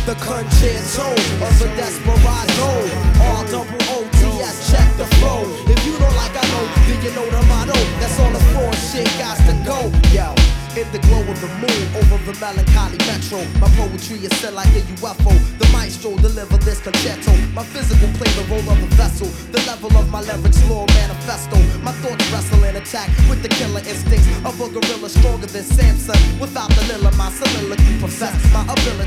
the concerto of the desperado. R-double-O-T-S, check the flow. If you don't like I know, then you know the motto. That's all the floor shit got to go. Yo, in the glow of the moon, over the melancholy metro, my poetry is set like a UFO. The maestro deliver this concerto. My physical play the role of a vessel. The level of my lyrics, law manifesto. My thoughts wrestle and attack with the killer instincts of a gorilla stronger than Samson. Without the lilla, my soliloquy profess my ability